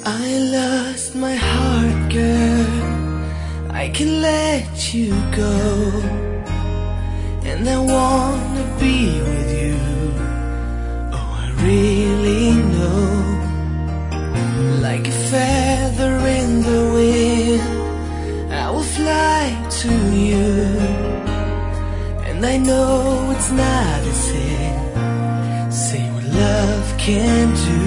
I lost my heart, girl. I can let you go, and I wanna be with you. Oh, I really know. Like a feather in the wind, I will fly to you. And I know it's not a sin, say what love can do.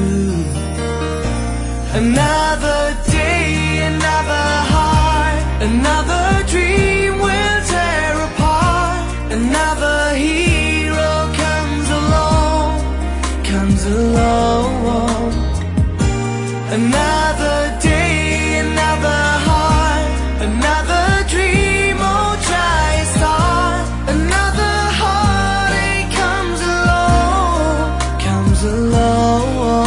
Another day, another heart, another dream will tear apart. Another hero comes along, comes along. Another day, another heart, another dream, oh try a start. Another heartache comes along, comes along.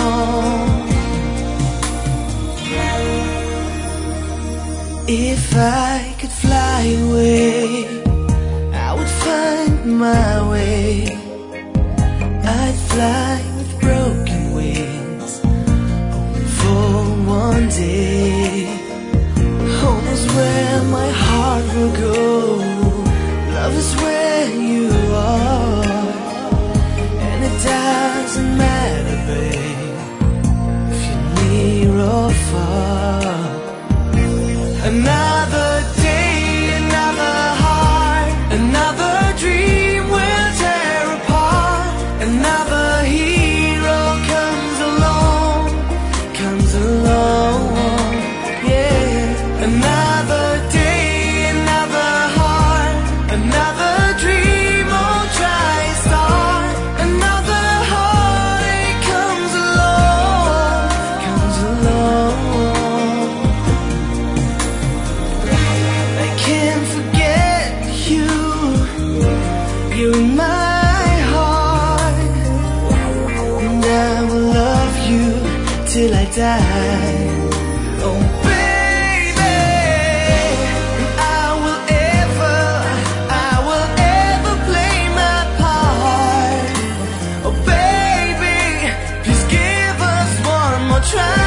If I could fly away, I would find my way. I'd fly with broken wings, only for one day. Home is where my heart will go. Love is where you are, and it doesn't matter, babe, if you're near or far. Another day, another heart, another dream will tear apart. Another hero comes along, comes along, yeah. Another day, another heart, another dream, oh try a start. Another heartache comes along, comes along. I can't forget you, you're in my heart, and I will love you till I die. Oh baby, I will ever play my part. Oh baby, please give us one more try.